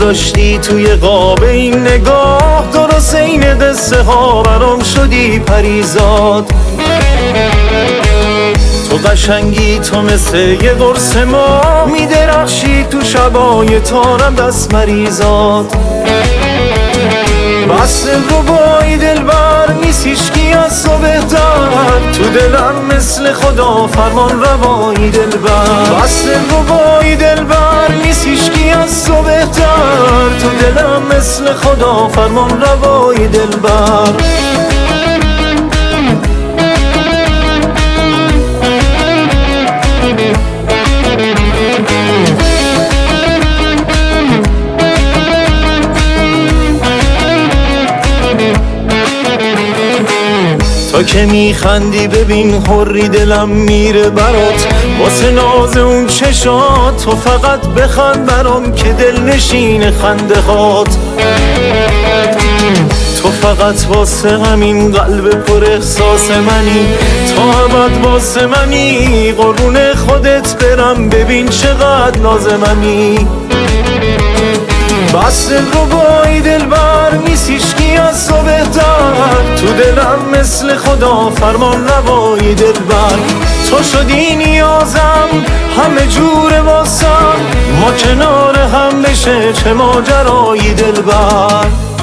گذاشتی توی قاب این نگاه، درست این قصه ها برام شدی پریزاد. تو قشنگی تو مثل یه قرص ما، میدرخشی تو شبای تارم دست مریزاد. بس ربایی دلبر نیست هیچکی از تو بهتر، تو دلم مثل خدا فرمان روایی دلبر. بس ربایی دلبر نیست هیچکی از تو بهتر، تو دلم مثل خدا فرمان روایی دلبر. تو که میخندی ببین حری دلم میره برات، واسه ناز اون چشات تو فقط بخند برام که دل نشین خنده هات. تو فقط واسه همین قلب پر احساس منی، تا ابد واسه منی، قربون خودت برم ببین چقدر لازممی. بس ربایی دلبر نیست هیچکی از تو بهتر، تو دلم مثل خدا فرمان روایی دلبر. تو شدی نیازم همه جور واسم، ما کنار هم بشه چه ماجرایی دلبر.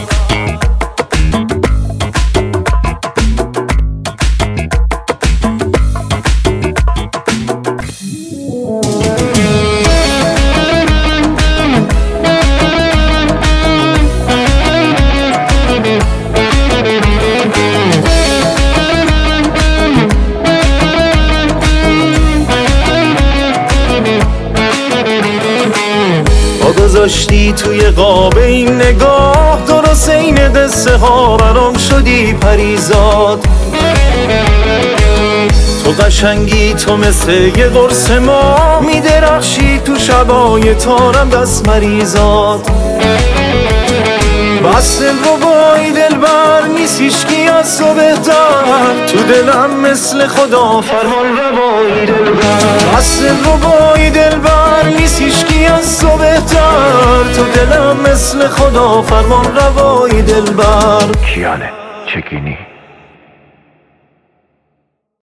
گذاشتی توی قاب این نگاه، درست این قصه ها برام شدی پریزاد. تو قشنگی تو مثل یه قرص ما، میدرخشی تو شبای تارم دست مریزاد. بس ربایی دلبر نیست هیچکی از تو بهتر، تو دلم مثل خدا فرمان روایی دلبر. بس ربایی دلبر نیست هیچکی از تو بهتر، تو دلم مثل خدا فرمان روایی دلبر. کیانه چکینی